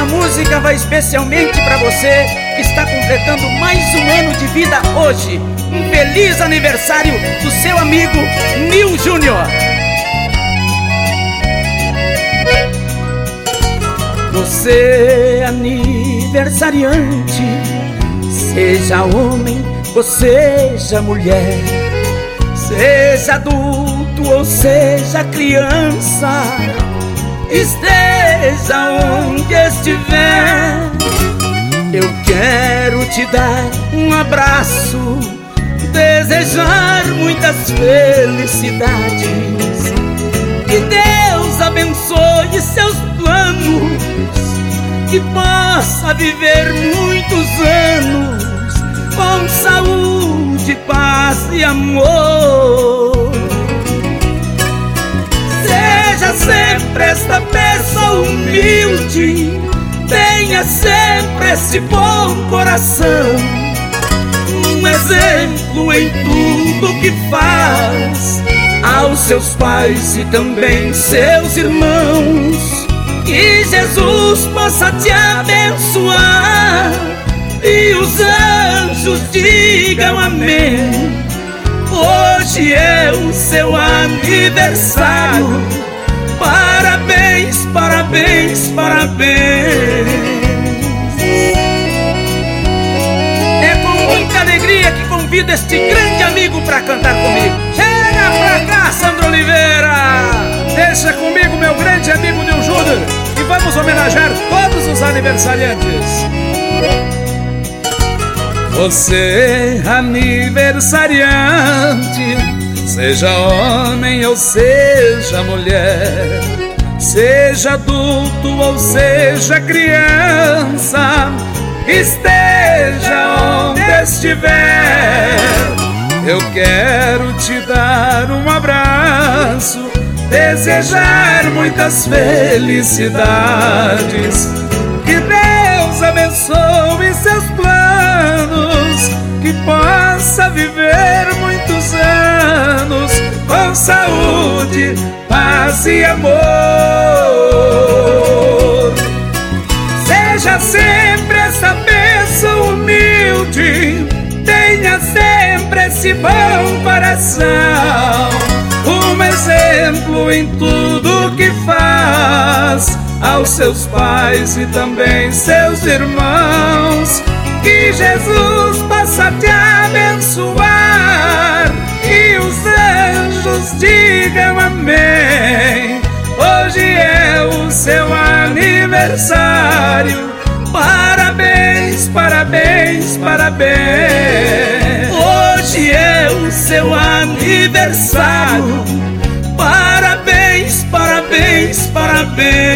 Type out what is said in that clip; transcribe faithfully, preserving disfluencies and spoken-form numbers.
música vai especialmente para você que está completando mais um ano de vida hoje. Um feliz aniversário do seu amigo Nil Júnior. Você aniversariante, seja homem ou seja mulher, seja adulto ou seja criança, esteja onde estiver, eu quero te dar um abraço, desejar muitas felicidades. Que Deus abençoe seus planos, que possa viver muitos anos com saúde, paz e amor. Seja sempre esta pessoa humilde, tenha sempre esse bom coração, um exemplo em tudo que faz aos seus pais e também seus irmãos. Que Jesus possa te abençoar e os anjos digam amém. Hoje é o seu aniversário. Parabéns, parabéns, parabéns. É com muita alegria que convido este grande amigo para cantar comigo. Chega pra cá, Sandro Oliveira. Deixa comigo meu grande amigo Nil Júnior e vamos homenagear todos os aniversariantes. Você aniversariante, seja homem ou seja mulher, seja adulto ou seja criança, esteja onde estiver, eu quero te dar um abraço, desejar muitas felicidades. Que Deus abençoe seus planos, que possa viver muitos anos com saúde, paz e amor. Seja sempre essa pessoa humilde, tenha sempre esse bom coração, um exemplo em tudo que faz aos seus pais e também seus irmãos. Que Jesus possa te abençoar e os anjos digam amém. Hoje é o seu aniversário. Parabéns, parabéns, parabéns. Hoje é o seu aniversário. Parabéns, parabéns, parabéns.